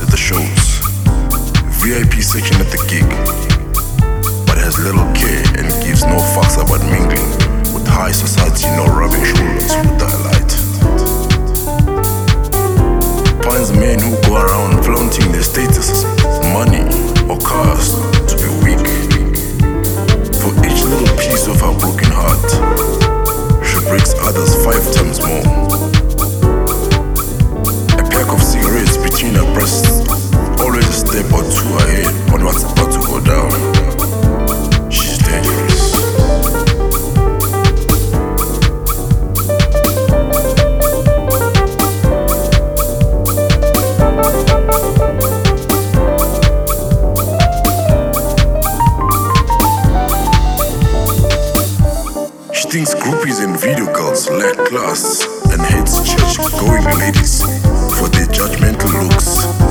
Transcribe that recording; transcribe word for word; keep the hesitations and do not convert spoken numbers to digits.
at the shows, V I P section at the gig, but has little care and gives no fucks about mingling with high society, no rubbing shoulders with dialite. Finds men who go around flaunting their status, money or cars to be weak. For each little piece of her broken heart, she breaks others five times more. A pack of cigarettes between her breasts, always a step or two ahead on what's about to go down. She's dangerous. She thinks groupies and video girls lack class and hates church-going ladies for their judgmental looks.